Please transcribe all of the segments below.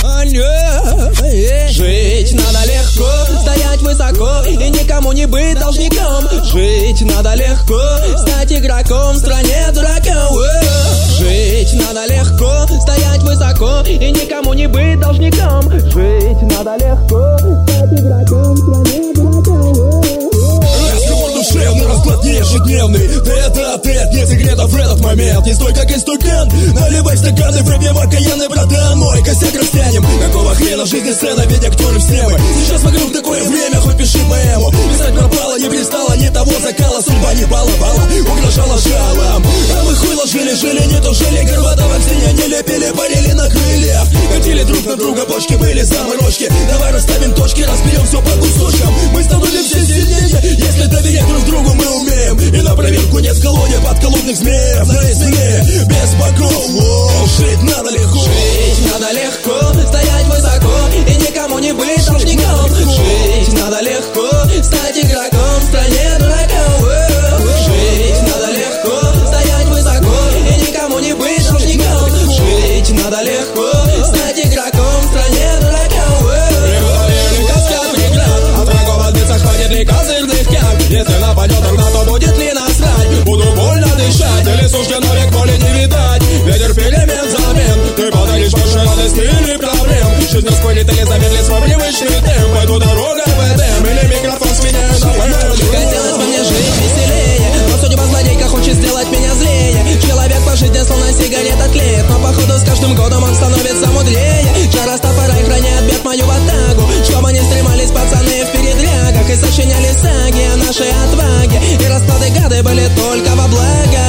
Жить надо легко, стоять высоко и никому не быть должником. Жить надо легко, стать игроком в стране дураков. Жить надо легко, стоять высоко и никому не быть должником. Жить надо легко, стать игроком в стране дураков. Разговор душевный, расклад ежедневный. Тет-а-тет, нет секретов в этот момент. Не стой как инстругент, наливай стаканы, пропьем окаянный, братан мой. Косяк растянем, какого хрена в жизни сцена, ведь актеры все мы. Сейчас вокруг такое время, хоть пиши поэму. Писать пропало, не пристало, не того закала. Судьба не баловала, угрожала жалом. А мы хуй ложили, жили, не тужили. Горбатого к стене не лепили, парили на крыльях. Хотели друг на друга, почки были заморочки. Давай расставим точки, разберем все по кусочкам. Мы становимся сильнее, если доверять друг другу мы умеем. И на проверку нет в колоде подколодных змеев. На измене, без богов. Жить надо легко. Жить надо легко, стоять высоко и никому не быть должником. Жить надо легко, стать игроком в стране дураков. Жить надо легко, стоять высоко и никому не быть должником. Жить надо легко, стать игроком в стране дураков. Приготовили каскад преград, от врагов отбиться хватит ли козырных кяг. Если нападет орда, то будет ли насрать? Буду больно дышать, или суждено век боли не видать. Ветер перемен замен, ты подаришь больше радости или проблем. Жизнь распылит или замедлит свой привычный темп. Пойду дорогой в Эдем, или микрофон сменяю на ПМ. Хотелось бы мне жить веселее, но судьба злодейка хочет сделать меня злее. Человек по жизни словно сигарета тлеет, но походу с каждым годом он становится мудрее. Жар Растафарай хранят бед мою ватагу, чтобы не стремались пацаны в передрягах и сочиняли саги о нашей отваге, и расклады гады были только во благо.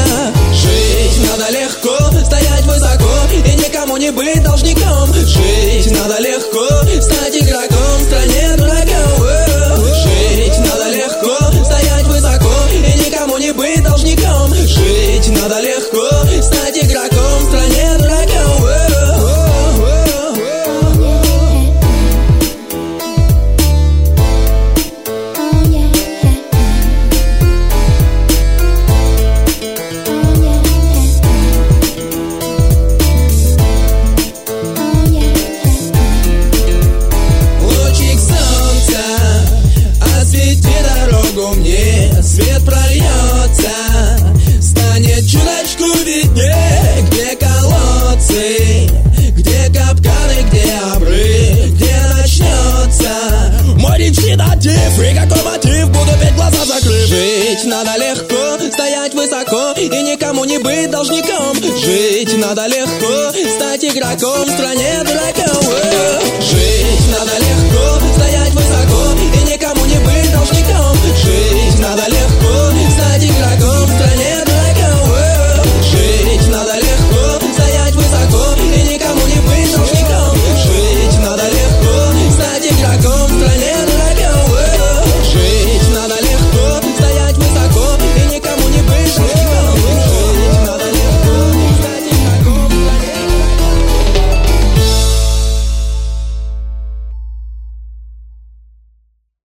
Жить надо легко, стоять высоко и никому не быть должником. Жить надо легко, стать игроком в стране дураков. Жить надо легко, стоять высоко и никому не быть должником. Жить надо легко, стать игроком в стране дураков. Лучик солнца освети дорогу мне, свет прольется, станет чуточку виднее. Где колодцы, где капканы, где обрыв, где начнется мой речитатив, и какой мотив, буду петь глаза закрыв. Жить надо легко, стоять высоко и никому не быть должником. Жить надо легко, стать игроком в стране дураков.